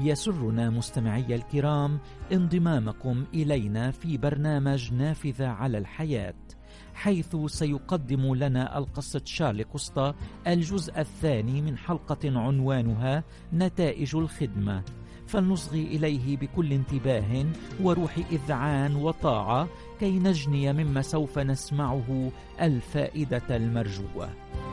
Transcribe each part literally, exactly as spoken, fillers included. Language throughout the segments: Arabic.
يسرنا مستمعي الكرام انضمامكم إلينا في برنامج نافذة على الحياة، حيث سيقدم لنا القس تشارلي كوستا الجزء الثاني من حلقة عنوانها نتائج الخدمة، فلنصغي إليه بكل انتباه وروح إذعان وطاعة كي نجني مما سوف نسمعه الفائدة المرجوة.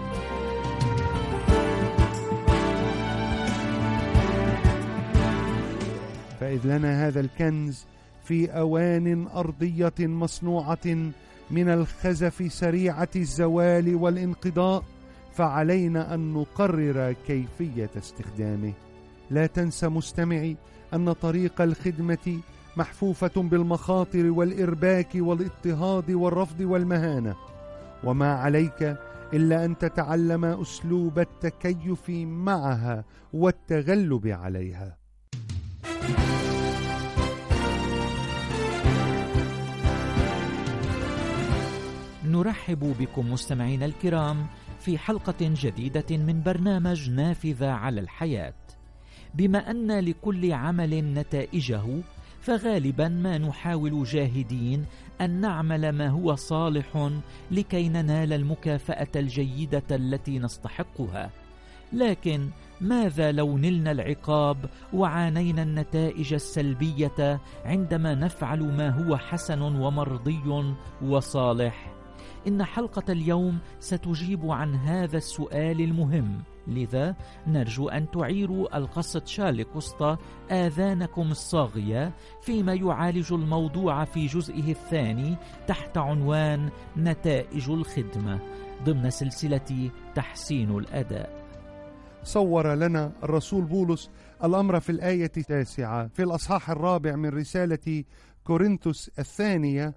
فإذ لنا هذا الكنز في أوان أرضية مصنوعة من الخزف سريعة الزوال والانقضاء، فعلينا أن نقرر كيفية استخدامه. لا تنسى مستمعي أن طريق الخدمة محفوفة بالمخاطر والإرباك والاضطهاد والرفض والمهانة، وما عليك إلا أن تتعلم أسلوب التكيف معها والتغلب عليها. نرحب بكم مستمعينا الكرام في حلقة جديدة من برنامج نافذة على الحياة. بما أن لكل عمل نتائجه، فغالبا ما نحاول جاهدين أن نعمل ما هو صالح لكي ننال المكافأة الجيدة التي نستحقها. لكن ماذا لو نلنا العقاب وعانينا النتائج السلبية عندما نفعل ما هو حسن ومرضي وصالح؟ إن حلقة اليوم ستجيب عن هذا السؤال المهم، لذا نرجو أن تعيروا القس تشارلي كوستا آذانكم الصاغية فيما يعالج الموضوع في جزئه الثاني تحت عنوان نتائج الخدمة ضمن سلسلة تحسين الأداء. صور لنا الرسول بولس الأمر في الآية التاسعة في الأصحاح الرابع من رسالة كورنثوس الثانية: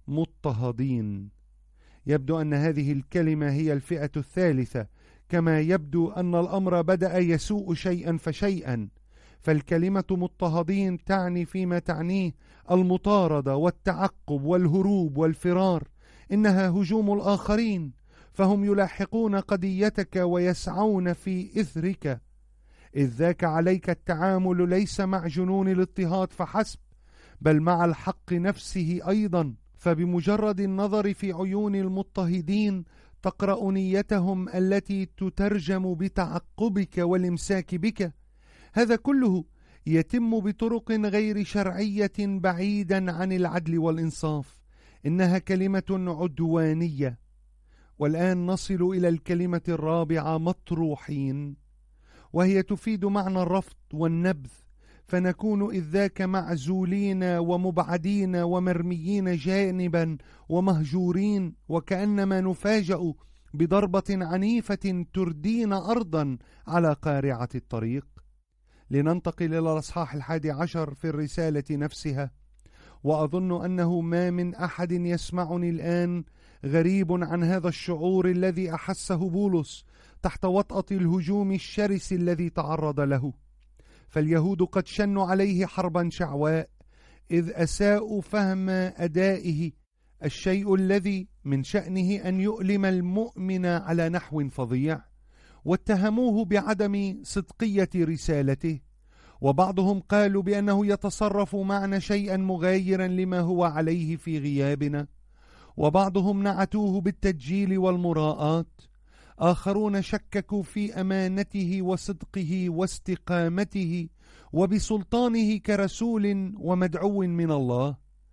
مضطهدين. يبدو أن هذه الكلمة هي الفئة الثالثة، كما يبدو أن الأمر بدأ يسوء شيئا فشيئا، فالكلمة مضطهدين تعني فيما تعنيه المطاردة والتعقب والهروب والفرار. إنها هجوم الآخرين، فهم يلاحقون قضيتك ويسعون في إثرك. إذ ذاك عليك التعامل ليس مع جنون الاضطهاد فحسب، بل مع الحق نفسه أيضا، فبمجرد النظر في عيون المضطهدين تقرأ نيتهم التي تترجم بتعقبك والامساك بك. هذا كله يتم بطرق غير شرعية بعيدا عن العدل والإنصاف. إنها كلمة عدوانية. والآن نصل إلى الكلمة الرابعة: مطروحين، وهي تفيد معنى الرفض والنبذ، فنكون إذ ذاك معزولين ومبعدين ومرميين جانبا ومهجورين، وكأنما نفاجأ بضربة عنيفة تردينا أرضا على قارعة الطريق. لننتقل إلى الأصحاح الحادي عشر في الرسالة نفسها، وأظن أنه ما من أحد يسمعني الآن غريب عن هذا الشعور الذي أحسه بولس تحت وطأة الهجوم الشرس الذي تعرض له. فاليهود قد شنوا عليه حربا شعواء، إذ أساءوا فهم أدائه، الشيء الذي من شأنه أن يؤلم المؤمن على نحو فظيع، واتهموه بعدم صدقية رسالته. وبعضهم قالوا بأنه يتصرف معنا شيئا مغايرا لما هو عليه في غيابنا، وبعضهم نعتوه بالتدجيل والمراءات. آخرون شككوا في أمانته وصدقه واستقامته وبسلطانه كرسول ومدعو من الله.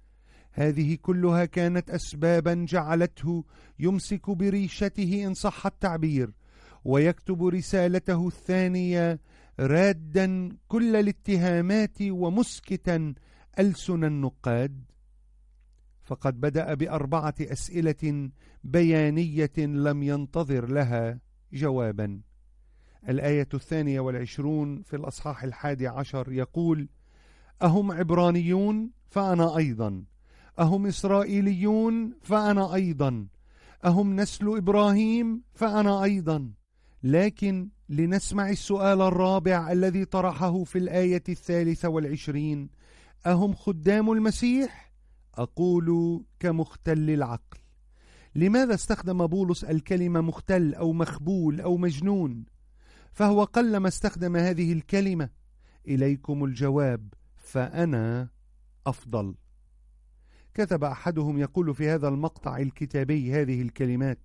هذه كلها كانت أسبابا جعلته يمسك بريشته إن صح التعبير، ويكتب رسالته الثانية رادا كل الاتهامات ومسكتا ألسن النقاد. فقد بدأ بأربعة أسئلة بيانية لم ينتظر لها جوابا. الآية الثانية والعشرون في الأصحاح الحادي عشر يقول: أهم عبرانيون فأنا أيضا، أهم إسرائيليون فأنا أيضا، أهم نسل إبراهيم فأنا أيضا. لكن لنسمع السؤال الرابع الذي طرحه في الآية الثالثة والعشرين: أهم خدام المسيح؟ أقول كمختل العقل. لماذا استخدم بولس الكلمة مختل أو مخبول أو مجنون؟ فهو قلما استخدم هذه الكلمة، إليكم الجواب فأنا أفضل. كتب أحدهم يقول في هذا المقطع الكتابي هذه الكلمات: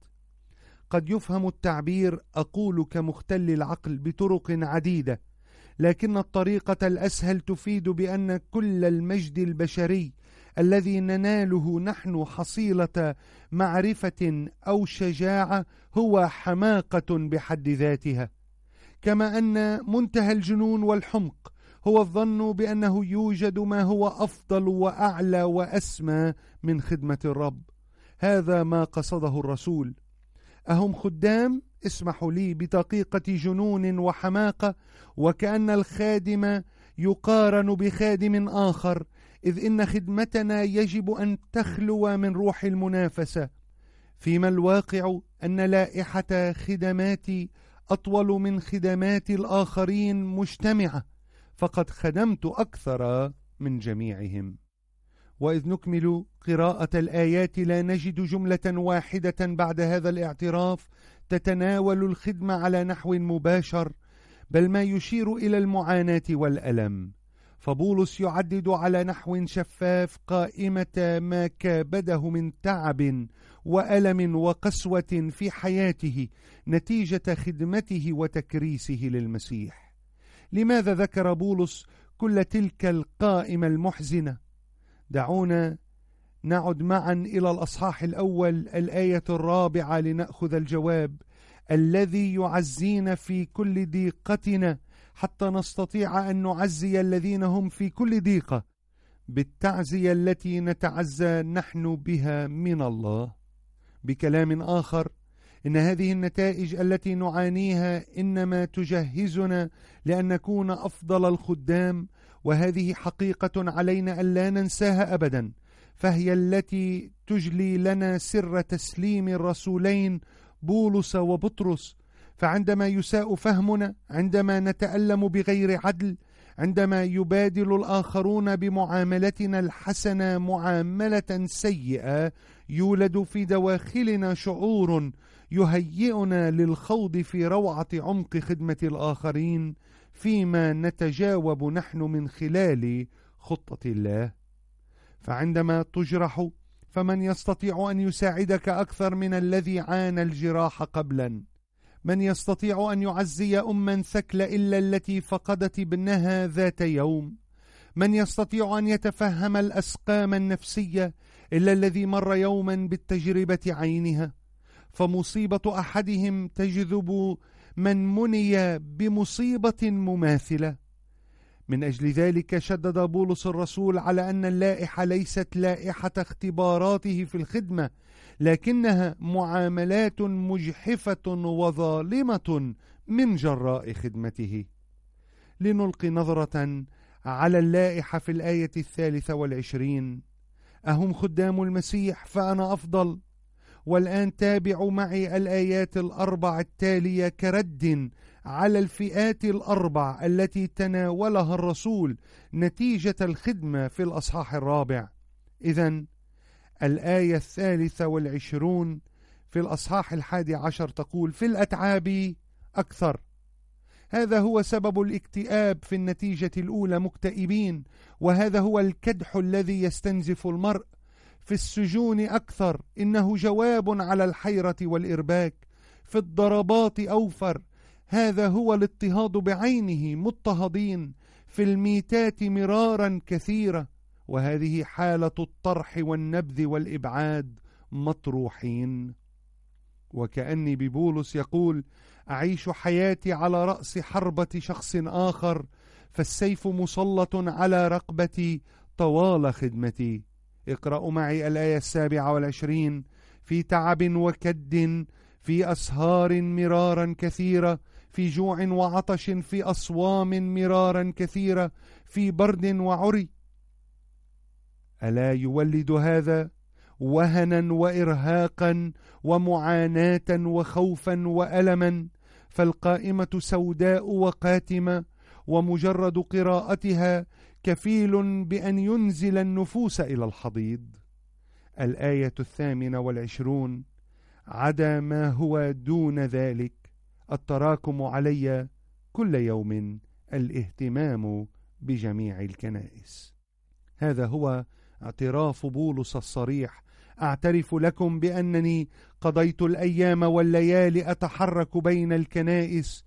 قد يفهم التعبير أقول كمختل العقل بطرق عديدة، لكن الطريقة الأسهل تفيد بأن كل المجد البشري الذي نناله نحن حصيلة معرفة أو شجاعة هو حماقة بحد ذاتها، كما أن منتهى الجنون والحمق هو الظن بأنه يوجد ما هو أفضل وأعلى وأسمى من خدمة الرب. هذا ما قصده الرسول. أهم خدام؟ اسمحوا لي بدقيقة جنون وحماقة، وكأن الخادم يقارن بخادم آخر، إذ إن خدمتنا يجب أن تخلو من روح المنافسة، فيما الواقع أن لائحة خدماتي أطول من خدمات الآخرين مجتمعة، فقد خدمت أكثر من جميعهم. وإذ نكمل قراءة الآيات لا نجد جملة واحدة بعد هذا الاعتراف تتناول الخدمة على نحو مباشر، بل ما يشير إلى المعاناة والألم. فبولس يعدد على نحو شفاف قائمة ما كابده من تعب وألم وقسوة في حياته نتيجة خدمته وتكريسه للمسيح. لماذا ذكر بولس كل تلك القائمة المحزنة؟ دعونا نعد معا إلى الأصحاح الأول الآية الرابعة لنأخذ الجواب: الذي يعزينا في كل ضيقتنا حتى نستطيع أن نعزي الذين هم في كل ضيقة بالتعزية التي نتعزى نحن بها من الله. بكلام آخر، إن هذه النتائج التي نعانيها إنما تجهزنا لأن نكون أفضل الخدام، وهذه حقيقة علينا ألا ننساها أبدا، فهي التي تجلي لنا سر تسليم الرسولين بولس وبطرس. فعندما يساء فهمنا، عندما نتألم بغير عدل، عندما يبادل الآخرون بمعاملتنا الحسنة معاملة سيئة، يولد في دواخلنا شعور يهيئنا للخوض في روعة عمق خدمة الآخرين، فيما نتجاوب نحن من خلال خطة الله. فعندما تجرح، فمن يستطيع أن يساعدك أكثر من الذي عانى الجراح قبلا؟ من يستطيع أن يعزي أما ثكل إلا التي فقدت ابنها ذات يوم؟ من يستطيع أن يتفهم الأسقام النفسية إلا الذي مر يوما بالتجربة عينها؟ فمصيبة أحدهم تجذب من مني بمصيبة مماثلة. من أجل ذلك شدد بولس الرسول على أن اللائحة ليست لائحة اختباراته في الخدمة، لكنها معاملات مجحفة وظالمة من جراء خدمته. لنلقي نظرة على اللائحة في الآية الثالثة والعشرين: أهم خدام المسيح فأنا أفضل. والآن تابعوا معي الآيات الأربع التالية كرد على الفئات الأربع التي تناولها الرسول نتيجة الخدمة في الأصحاح الرابع. إذن الآية الثالثة والعشرون في الأصحاح الحادي عشر تقول: في الأتعاب أكثر. هذا هو سبب الاكتئاب في النتيجة الأولى، مكتئبين، وهذا هو الكدح الذي يستنزف المرء. في السجون أكثر، إنه جواب على الحيرة والإرباك. في الضربات أوفر، هذا هو الاضطهاد بعينه، مضطهدين. في الميتات مرارا كثيرة، وهذه حالة الطرح والنبذ والإبعاد، مطروحين. وكأني ببولس يقول: أعيش حياتي على رأس حربة شخص آخر، فالسيف مسلط على رقبتي طوال خدمتي. اقرأوا معي الآية السابعة والعشرين: في تعب وكد، في أسهار مرارا كثيرة، في جوع وعطش، في أصوام مرارا كثيرة، في برد وعري. ألا يولد هذا وهنا وإرهاقا ومعاناة وخوفا وألما؟ فالقائمة سوداء وقاتمة، ومجرد قراءتها كفيل بأن ينزل النفوس إلى الحضيض. الآية الثامنة والعشرون: عدا ما هو دون ذلك التراكم علي كل يوم الاهتمام بجميع الكنائس. هذا هو اعتراف بولس الصريح: أعترف لكم بأنني قضيت الأيام والليالي أتحرك بين الكنائس،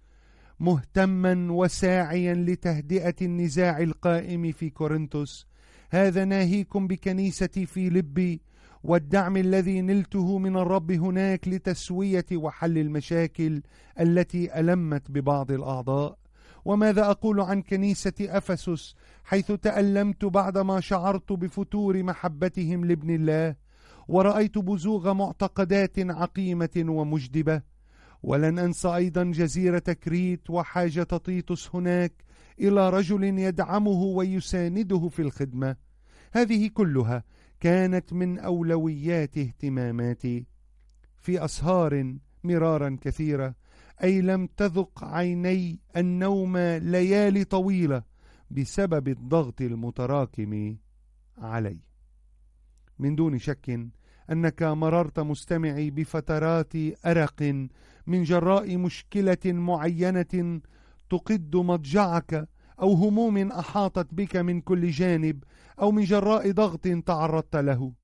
مهتما وساعيا لتهدئة النزاع القائم في كورنثوس. هذا ناهيكم بكنيستي في لبي، والدعم الذي نلته من الرب هناك لتسوية وحل المشاكل التي ألمت ببعض الأعضاء. وماذا أقول عن كنيسة أفسس، حيث تألمت بعدما شعرت بفتور محبتهم لابن الله، ورأيت بزوغ معتقدات عقيمة ومجدبة. ولن أنسى أيضا جزيرة كريت وحاجة تيتوس هناك إلى رجل يدعمه ويسانده في الخدمة. هذه كلها كانت من أولويات اهتماماتي. في أسهار مرارا كثيرة، أي لم تذق عيني النوم ليالي طويلة بسبب الضغط المتراكم علي. من دون شك أنك مررت مستمعي بفترات أرق من جراء مشكلة معينة تقد مضجعك، أو هموم أحاطت بك من كل جانب، أو من جراء ضغط تعرضت له.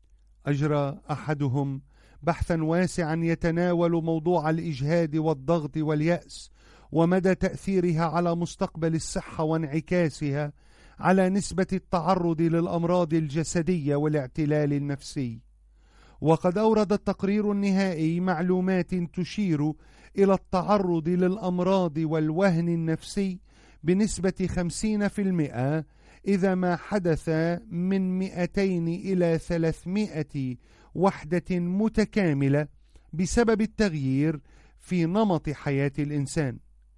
أجرى أحدهم بحثا واسعا يتناول موضوع الإجهاد والضغط واليأس، ومدى تأثيرها على مستقبل الصحة وانعكاسها على نسبة التعرض للأمراض الجسدية والاعتلال النفسي. وقد أورد التقرير النهائي معلومات تشير إلى التعرض للأمراض والوهن النفسي بنسبة خمسين بالمئة إذا ما حدث من مئتين إلى ثلاثمائة وحدة متكاملة بسبب التغيير في نمط حياة الإنسان.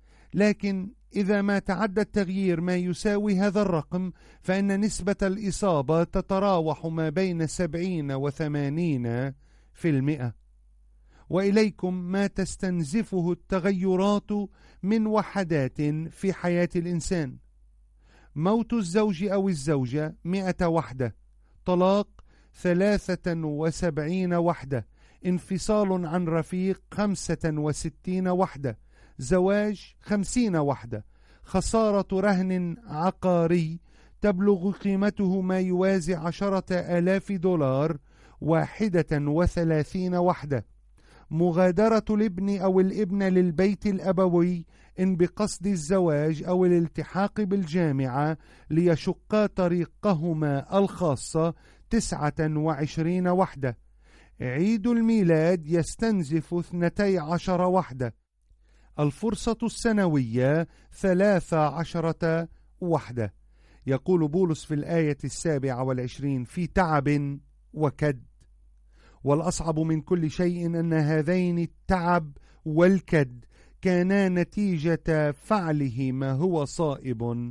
لكن إذا ما تعدى التغيير ما يساوي هذا الرقم، فإن نسبة الإصابة تتراوح ما بين سبعين وثمانين في المئة. وإليكم ما تستنزفه التغيرات من وحدات في حياة الإنسان: موت الزوج أو الزوجة مئة وحدة، طلاق ثلاثة وسبعين وحدة، انفصال عن رفيق خمسة وستين وحدة، زواج خمسين وحدة، خسارة رهن عقاري تبلغ قيمته ما يوازي عشرة آلاف دولار واحدة وثلاثين وحدة، مغادرة الابن أو الابنة للبيت الأبوي إن بقصد الزواج أو الالتحاق بالجامعة ليشقا طريقهما الخاصة تسعة وعشرين وحدة، عيد الميلاد يستنزف اثنتي عشر وحدة، الفرصة السنوية ثلاث عشرة وحدة. يقول بولس في الآية السابعة والعشرين: في تعب وكد. والأصعب من كل شيء أن هذين التعب والكد كانا نتيجة فعله ما هو صائب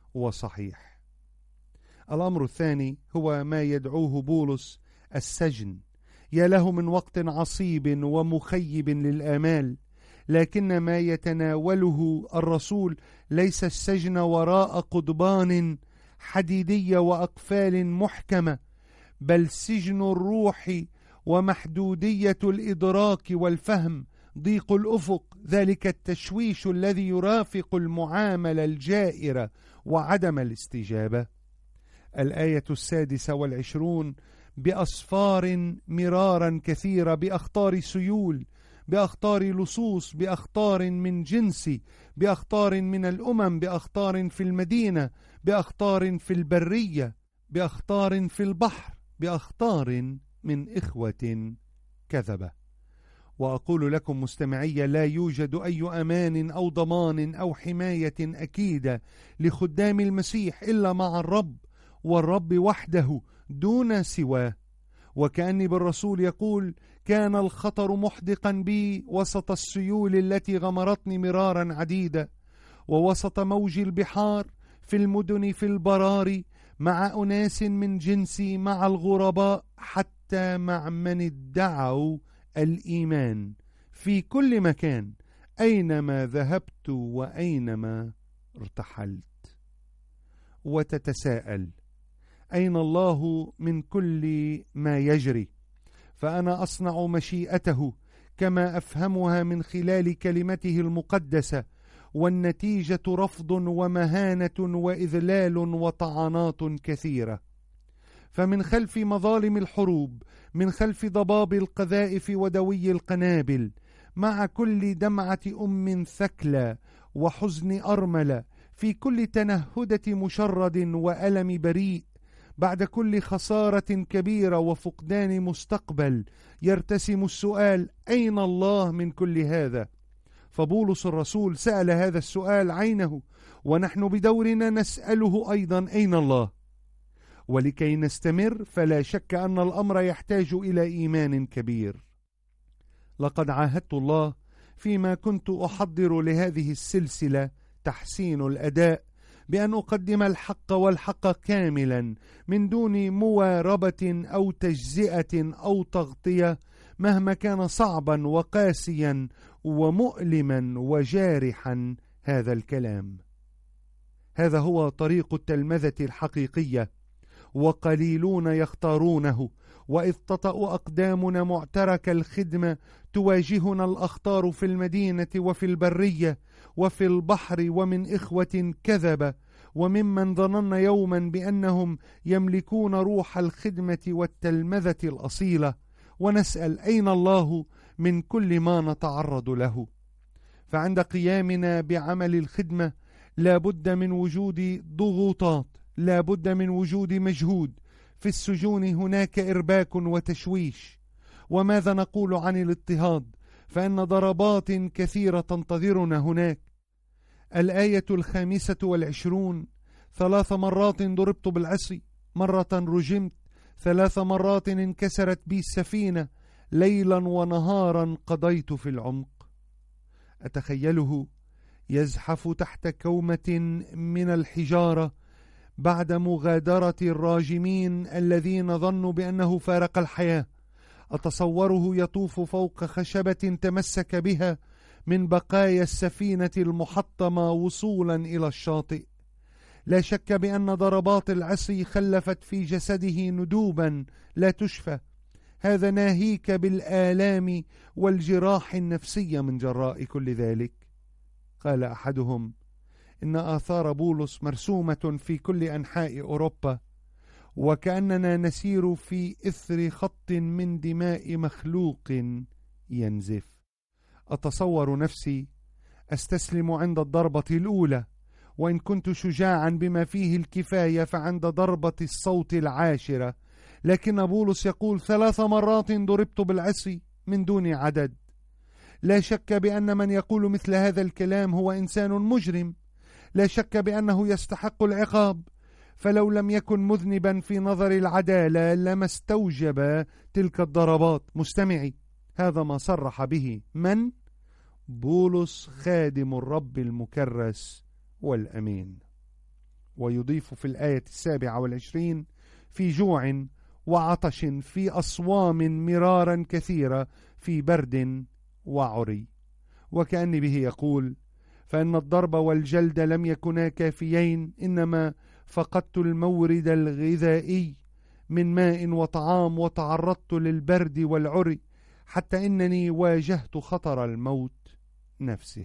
وصحيح. الأمر الثاني هو ما يدعوه بولس السجن. يا له من وقت عصيب ومخيب للآمال، لكن ما يتناوله الرسول ليس السجن وراء قضبان حديدية وأقفال محكمة، بل سجن الروح ومحدودية الإدراك والفهم، ضيق الأفق، ذلك التشويش الذي يرافق المعاملة الجائرة وعدم الاستجابة. الآية السادسة والعشرون: بأصفار مرارا كثيرة، بأخطار سيول، بأخطار لصوص، بأخطار من جنسي، بأخطار من الأمم، بأخطار في المدينة، بأخطار في البرية، بأخطار في البحر، بأخطار من إخوة كذبة. وأقول لكم مستمعي، لا يوجد أي أمان أو ضمان أو حماية أكيدة لخدام المسيح إلا مع الرب، والرب وحده دون سواه. وكأني بالرسول يقول: كان الخطر محدقا بي وسط السيول التي غمرتني مرارا عديدة، ووسط موج البحار، في المدن، في البراري، مع أناس من جنسي، مع الغرباء، حتى مع من ادعوا الإيمان، في كل مكان، أينما ذهبت وأينما ارتحلت. وتتساءل: أين الله من كل ما يجري؟ فأنا أصنع مشيئته كما أفهمها من خلال كلمته المقدسة، والنتيجة رفض ومهانة وإذلال وطعنات كثيرة. فمن خلف مظالم الحروب، من خلف ضباب القذائف ودوي القنابل، مع كل دمعة أم ثكلى وحزن أرملة، في كل تنهدة مشرد وألم بريء، بعد كل خسارة كبيرة وفقدان مستقبل، يرتسم السؤال: أين الله من كل هذا؟ فبولس الرسول سأل هذا السؤال عينه، ونحن بدورنا نسأله أيضا: أين الله؟ ولكي نستمر فلا شك أن الأمر يحتاج إلى إيمان كبير. لقد عاهدت الله فيما كنت أحضر لهذه السلسلة تحسين الأداء بأن أقدم الحق والحق كاملا من دون مواربة أو تجزئة أو تغطية، مهما كان صعبا وقاسيا ومؤلما وجارحا هذا الكلام. هذا هو طريق التلمذة الحقيقية، وقليلون يختارونه، وإذ تطأ أقدامنا معترك الخدمة تواجهنا الأخطار في المدينة وفي البرية وفي البحر، ومن إخوة كذبة، وممن ظننا يوما بأنهم يملكون روح الخدمة والتلمذة الأصيلة، ونسأل: أين الله من كل ما نتعرض له؟ فعند قيامنا بعمل الخدمة لا بد من وجود ضغوطات، لا بد من وجود مجهود. في السجون هناك إرباك وتشويش. وماذا نقول عن الاضطهاد؟ فإن ضربات كثيرة تنتظرنا هناك. الآية الخامسة والعشرون: ثلاث مرات ضربت بالعصي، مرة رجمت، ثلاث مرات انكسرت بي السفينة، ليلا ونهارا قضيت في العمق. أتخيله يزحف تحت كومة من الحجارة بعد مغادرة الراجمين الذين ظنوا بأنه فارق الحياة. أتصوره يطوف فوق خشبة تمسك بها من بقايا السفينة المحطمة وصولا إلى الشاطئ. لا شك بأن ضربات العصي خلفت في جسده ندوبا لا تشفى. هذا ناهيك بالآلام والجراح النفسية من جراء كل ذلك. قال أحدهم: إن آثار بولس مرسومة في كل أنحاء أوروبا، وكأننا نسير في إثر خط من دماء مخلوق ينزف. أتصور نفسي أستسلم عند الضربة الأولى، وإن كنت شجاعا بما فيه الكفاية فعند ضربة الصوت العاشرة. لكن بولس يقول: ثلاث مرات ضربت بالعصي من دون عدد. لا شك بأن من يقول مثل هذا الكلام هو إنسان مجرم، لا شك بأنه يستحق العقاب، فلو لم يكن مذنبا في نظر العدالة لما استوجب تلك الضربات. مستمعي، هذا ما صرح به من؟ بولس خادم الرب المكرس والأمين. ويضيف في الآية السابعة والعشرين: في جوع وعطش، في أصوام مرارا كثيرة، في برد وعري. وكأن به يقول: فإن الضرب والجلد لم يكونا كافيين، إنما فقدت المورد الغذائي من ماء وطعام، وتعرضت للبرد والعري، حتى إنني واجهت خطر الموت نفسه.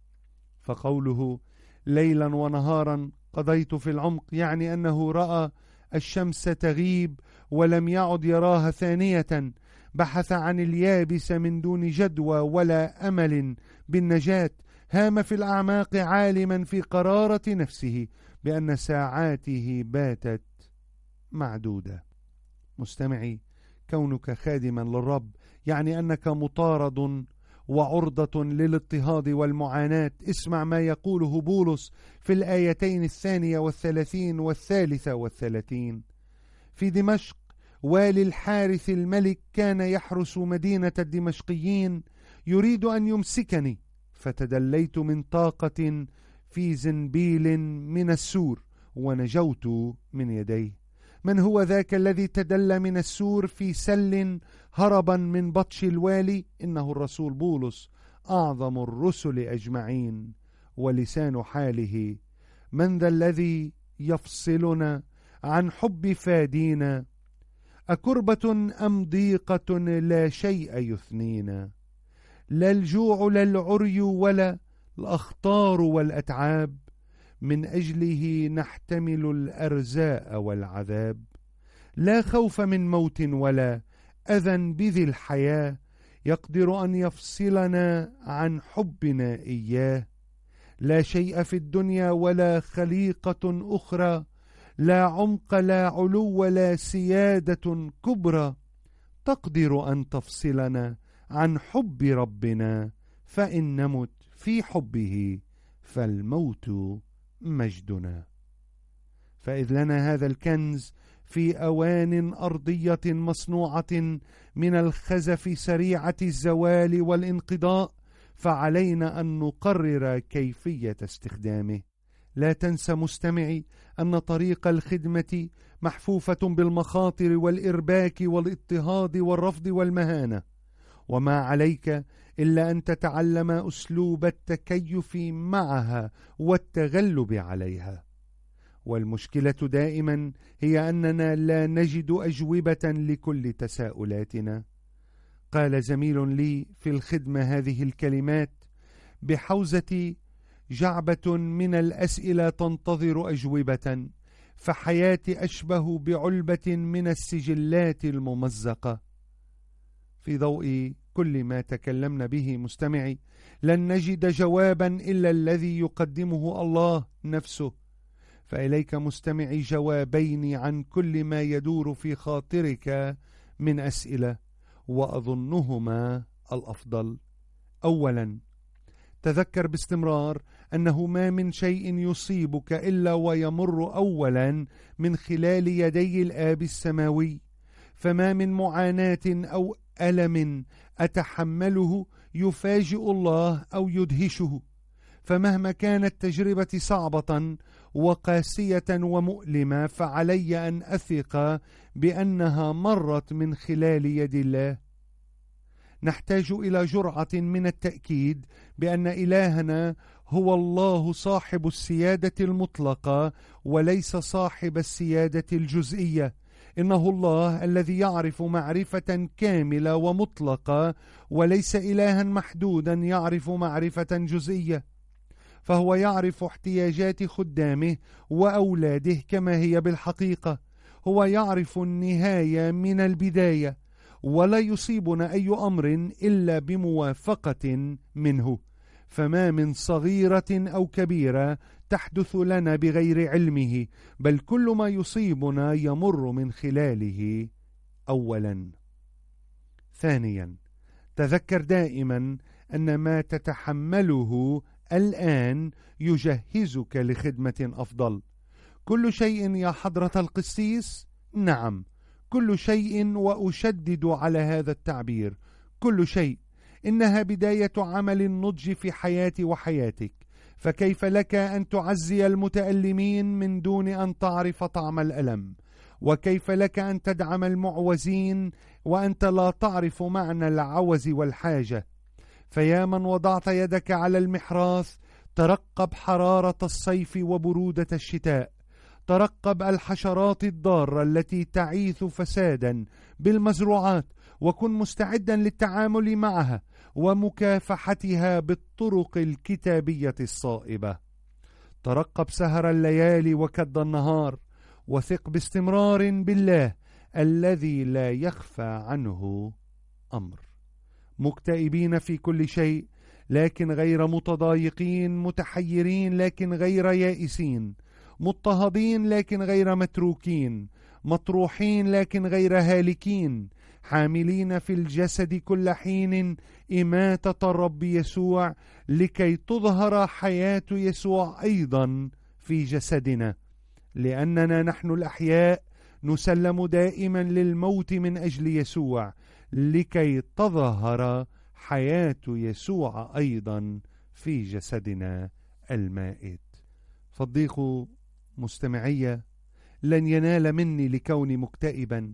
فقوله ليلا ونهارا قضيت في العمق يعني أنه رأى الشمس تغيب ولم يعد يراها ثانية، بحث عن اليابس من دون جدوى ولا أمل بالنجاة، هام في الأعماق عالما في قرارة نفسه بأن ساعاته باتت معدودة. مستمعي، كونك خادما للرب يعني أنك مطارد وعرضة للاضطهاد والمعاناة. اسمع ما يقوله بولس في الآيتين الثانية والثلاثين والثالثة والثلاثين: في دمشق والي الحارث الملك كان يحرس مدينة الدمشقيين، يريد أن يمسكني، فتدليت من طاقة في زنبيل من السور ونجوت من يديه. من هو ذاك الذي تدلى من السور في سل هربا من بطش الوالي؟ إنه الرسول بولس، أعظم الرسل أجمعين. ولسان حاله: من ذا الذي يفصلنا عن حب فادينا؟ أكربة أم ضيقة لا شيء يثنينا؟ لا الجوع لا العري ولا الأخطار والأتعاب، من أجله نحتمل الأرزاء والعذاب. لا خوف من موت ولا أذى بذي الحياة يقدر أن يفصلنا عن حبنا إياه. لا شيء في الدنيا ولا خليقة أخرى، لا عمق لا علو ولا سيادة كبرى تقدر أن تفصلنا عن حب ربنا، فإن نمت في حبه فالموت مجدنا. فإذ لنا هذا الكنز في أوان أرضية مصنوعة من الخزف سريعة الزوال والانقضاء، فعلينا أن نقرر كيفية استخدامه. لا تنس مستمعي أن طريق الخدمة محفوفة بالمخاطر والإرباك والاضطهاد والرفض والمهانة، وما عليك إلا أن تتعلم أسلوب التكيف معها والتغلب عليها. والمشكلة دائما هي أننا لا نجد أجوبة لكل تساؤلاتنا. قال زميل لي في الخدمة هذه الكلمات: بحوزة جعبة من الأسئلة تنتظر أجوبة، فحياتي أشبه بعلبة من السجلات الممزقة. في ضوء كل ما تكلمنا به مستمعي، لن نجد جوابا إلا الذي يقدمه الله نفسه. فإليك مستمعي جوابين عن كل ما يدور في خاطرك من أسئلة، وأظنهما الأفضل. أولا، تذكر باستمرار أنه ما من شيء يصيبك إلا ويمر أولا من خلال يدي الآب السماوي، فما من معاناة أو ألم أتحمله يفاجئ الله أو يدهشه. فمهما كانت تجربة صعبة وقاسية ومؤلمة، فعلي أن أثق بأنها مرت من خلال يد الله. نحتاج إلى جرعة من التأكيد بأن إلهنا هو الله صاحب السيادة المطلقة وليس صاحب السيادة الجزئية. إنه الله الذي يعرف معرفة كاملة ومطلقة، وليس إلها محدودا يعرف معرفة جزئية. فهو يعرف احتياجات خدامه وأولاده كما هي بالحقيقة. هو يعرف النهاية من البداية، ولا يصيبنا أي أمر إلا بموافقة منه. فما من صغيرة أو كبيرة تحدث لنا بغير علمه، بل كل ما يصيبنا يمر من خلاله أولا. ثانيا، تذكر دائما أن ما تتحمله الآن يجهزك لخدمة أفضل. كل شيء يا حضرة القسيس، نعم كل شيء، وأشدد على هذا التعبير، كل شيء. إنها بداية عمل النضج في حياتي وحياتك. فكيف لك أن تعزي المتألمين من دون أن تعرف طعم الألم؟ وكيف لك أن تدعم المعوزين وأنت لا تعرف معنى العوز والحاجة؟ فيا من وضعت يدك على المحراث، ترقب حرارة الصيف وبرودة الشتاء. ترقب الحشرات الضارة التي تعيث فسادا بالمزروعات، وكن مستعدا للتعامل معها ومكافحتها بالطرق الكتابية الصائبة. ترقب سهر الليالي وكد النهار، وثق باستمرار بالله الذي لا يخفى عنه أمر. مكتئبين في كل شيء لكن غير متضايقين، متحيرين لكن غير يائسين، مضطهدين لكن غير متروكين، مطروحين لكن غير هالكين، حاملين في الجسد كل حين إماتة الرب يسوع، لكي تظهر حياة يسوع أيضا في جسدنا. لأننا نحن الأحياء نسلم دائما للموت من أجل يسوع، لكي تظهر حياة يسوع أيضا في جسدنا المائت. فالضيق مستمعية لن ينال مني لكوني مكتئبا،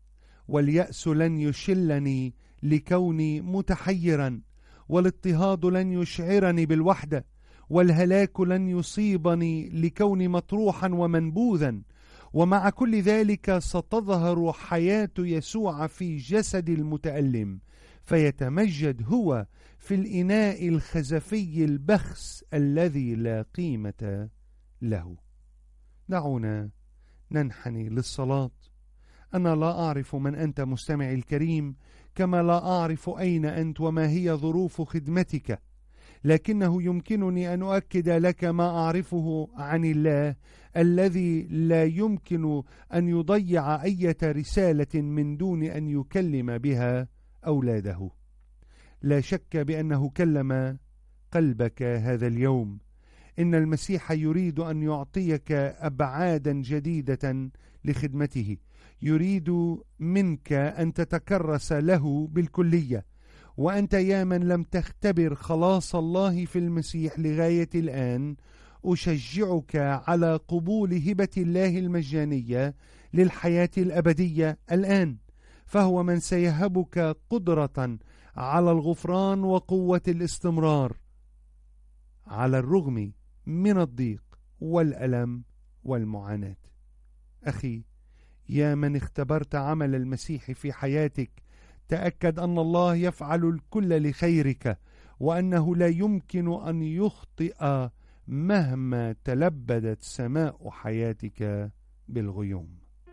واليأس لن يشلني لكوني متحيرا، والاضطهاد لن يشعرني بالوحدة، والهلاك لن يصيبني لكوني مطروحا ومنبوذا. ومع كل ذلك ستظهر حياة يسوع في جسد المتألم، فيتمجد هو في الإناء الخزفي البخس الذي لا قيمة له. دعونا ننحني للصلاة. أنا لا أعرف من أنت مستمعي الكريم، كما لا أعرف أين أنت وما هي ظروف خدمتك، لكنه يمكنني أن أؤكد لك ما أعرفه عن الله الذي لا يمكن أن يضيع أي رسالة من دون أن يكلم بها أولاده. لا شك بأنه كلم قلبك هذا اليوم. إن المسيح يريد أن يعطيك أبعادا جديدة لخدمته، يريد منك أن تتكرس له بالكلية. وأنت يا من لم تختبر خلاص الله في المسيح لغاية الآن، أشجعك على قبول هبة الله المجانية للحياة الأبدية الآن، فهو من سيهبك قدرة على الغفران وقوة الاستمرار على الرغم من الضيق والألم والمعاناة. أخي، يا من اختبرت عمل المسيح في حياتك، تأكد أن الله يفعل الكل لخيرك، وأنه لا يمكن أن يخطئ مهما تلبدت سماء حياتك بالغيوم.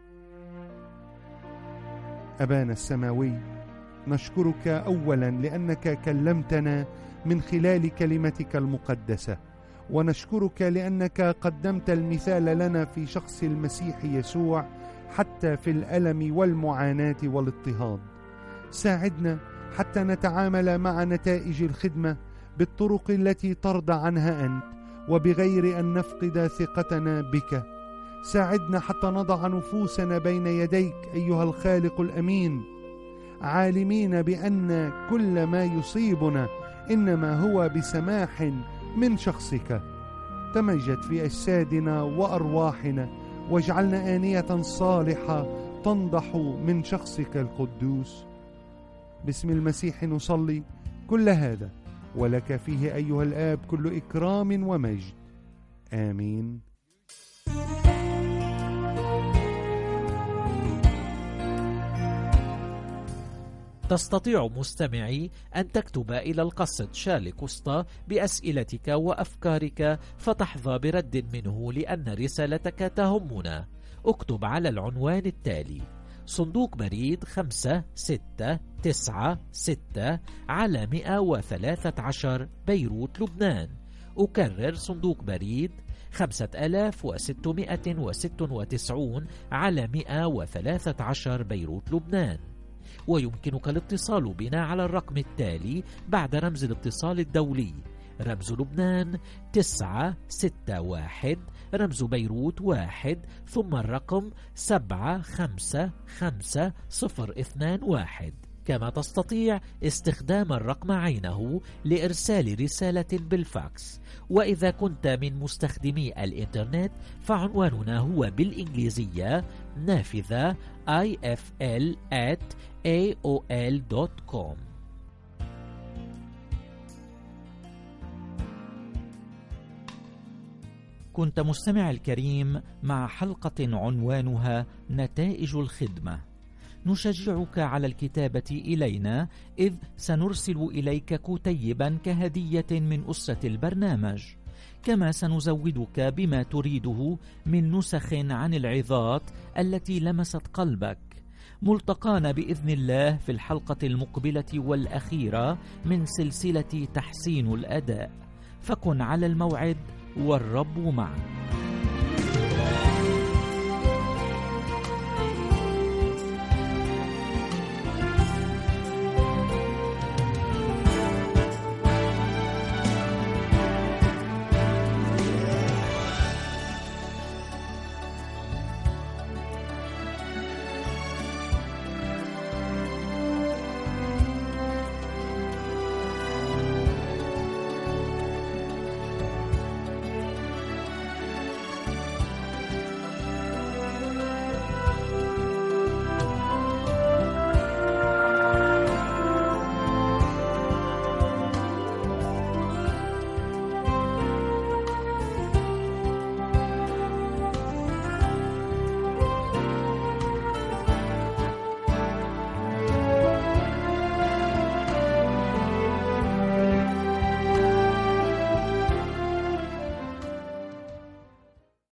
أبانا السماوي، نشكرك أولا لأنك كلمتنا من خلال كلمتك المقدسة، ونشكرك لأنك قدمت المثال لنا في شخص المسيح يسوع حتى في الألم والمعاناة والاضطهاد. ساعدنا حتى نتعامل مع نتائج الخدمة بالطرق التي ترضى عنها أنت، وبغير أن نفقد ثقتنا بك. ساعدنا حتى نضع نفوسنا بين يديك أيها الخالق الأمين، عالمين بأن كل ما يصيبنا إنما هو بسماح من شخصك. تمجد في أجسادنا وأرواحنا، واجعلنا آنية صالحة تنضح من شخصك القدوس. باسم المسيح نصلي كل هذا، ولك فيه أيها الآب كل إكرام ومجد. آمين. تستطيع مستمعي أن تكتب إلى القصد شارلي كوستا بأسئلتك وأفكارك، فتحظى برد منه لأن رسالتك تهمنا. اكتب على العنوان التالي: صندوق بريد خمسة ستة تسعة ستة على مئة وثلاثة عشر بيروت لبنان. أكرر: صندوق بريد خمسة آلاف وستمائة وستة وتسعين على مئة وثلاثة عشر بيروت لبنان. ويمكنك الاتصال بنا على الرقم التالي بعد رمز الاتصال الدولي: رمز لبنان تسعة ستة واحد، رمز بيروت واحد، ثم الرقم سبعة خمسة خمسة صفر اثنان واحد. كما تستطيع استخدام الرقم عينه لإرسال رسالة بالفاكس. وإذا كنت من مستخدمي الإنترنت فعنواننا هو بالإنجليزية نافذة آي إف إل آت إيه أو إل دوت كوم. كنت مستمع الكريم مع حلقة عنوانها نتائج الخدمة. نشجعك على الكتابة إلينا، إذ سنرسل إليك كتيبا كهدية من أسرة البرنامج. كما سنزودك بما تريده من نسخ عن العظات التي لمست قلبك. ملتقانا بإذن الله في الحلقة المقبلة والأخيرة من سلسلة تحسين الأداء. فكن على الموعد والرب معك.